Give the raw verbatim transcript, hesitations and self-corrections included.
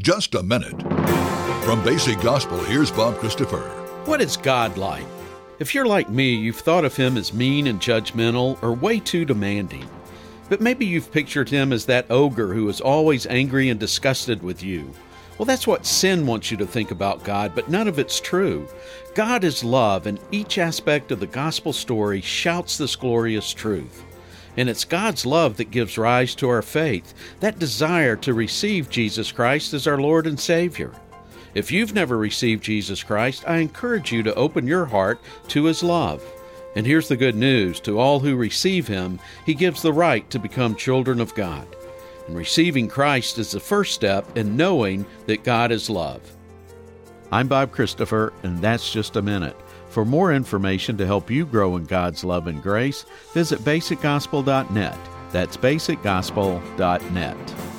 just a minute. From Basic Gospel, here's Bob Christopher. What is God like? If you're like me, you've thought of him as mean and judgmental or way too demanding. But maybe you've pictured him as that ogre who is always angry and disgusted with you. Well, that's what sin wants you to think about God, but none of it's true. God is love, and each aspect of the gospel story shouts this glorious truth. And it's God's love that gives rise to our faith, that desire to receive Jesus Christ as our Lord and Savior. If you've never received Jesus Christ, I encourage you to open your heart to His love. And here's the good news. To all who receive Him, He gives the right to become children of God. And receiving Christ is the first step in knowing that God is love. I'm Bob Christopher, and that's Just a Minute. For more information to help you grow in God's love and grace, visit basic gospel dot net. That's basic gospel dot net.